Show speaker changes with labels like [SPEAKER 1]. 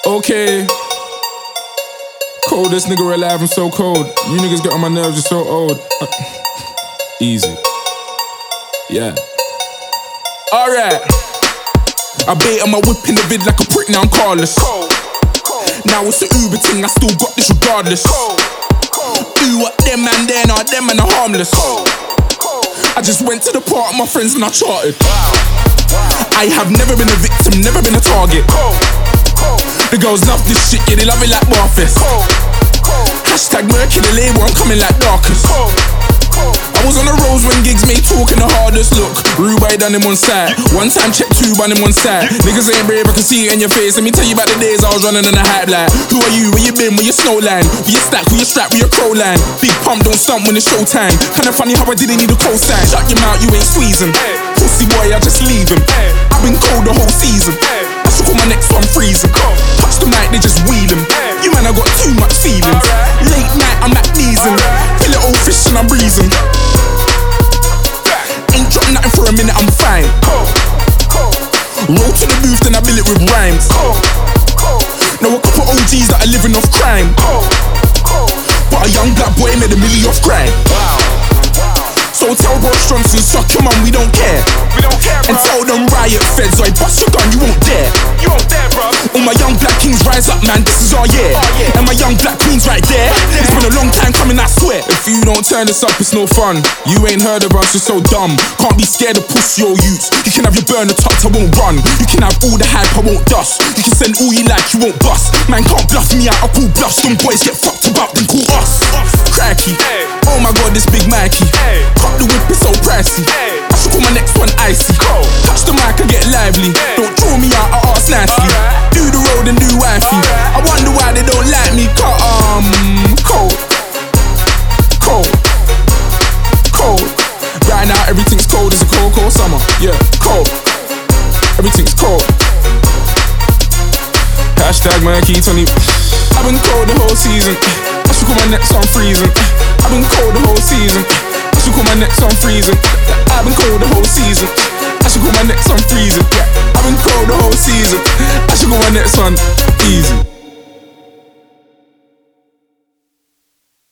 [SPEAKER 1] Okay. Coldest nigga alive, I'm so cold. You niggas get on my nerves, you're so old. Easy. Yeah. Alright. I bait on my whip in the vid like a prick, now I'm carless. Now it's the Uber thing, I still got this regardless. Do what them man there, now them man are harmless. I just went to the park with my friends and I charted. I have never been a victim, never been a target. The girls love this shit, yeah, they love it like Barfest. Hashtag murky the label, I'm coming like darkest. I was on the roads when gigs made talking the hardest. Look, Rubai done him on side. One time check two, on him on side. Niggas ain't brave, I can see it in your face. Let me tell you about the days I was running on the hype line. Who are you? Where you been? Where your snow line? Where you stack? Where you strap? Where your crow line? Big pump, don't stump when it's showtime. Kinda funny how I didn't need a cosign. Shut your mouth, you ain't squeezing. Pussy boy, I just leave him. I've been cold the whole season. I shook on my next one freezing. Touch the mic, they just wheeling. You man, I got too much feelings. Late night, I'm at kneesing. Feel it old fish and I'm breezing. Ain't dropped nothing for a minute, I'm fine. Roll to the booth, then I bill it with rhymes. Know a couple OGs that are living off crime. But a young black boy made $1 million off crime. So tell Boris Johnson, suck your mum, we don't care. And tell them riot feds, I bust your gun, you won't dare. All my young black kings rise up, man, this is our year. And my young black queens right there. It's been a long time coming, I swear. If you don't turn this up, it's no fun. You ain't heard of us, you're so dumb. Can't be scared of pussy or youths. You can have your burner tucked, I won't run. You can have all the hype, I won't dust. You can send all you like, you won't bust. Man can't bluff me out, I call bluffs. Them boys get fucked about, then call us. Cracky, oh my god, this big Mikey. Cut the whip, it's so pricey. I should call my next one icy. Touch the mic, I get lively. Don't draw me out, I ask nicely. Do the road and do wifey. I wonder why they don't like me. Cold. Right now everything's cold as a cold summer. Yeah, cold. Everything's cold. Hashtag murky 20. I've been cold the whole season. I should call my next one freezing. I've been cold the whole season. I should call my next one freezing. I've been cold the whole season.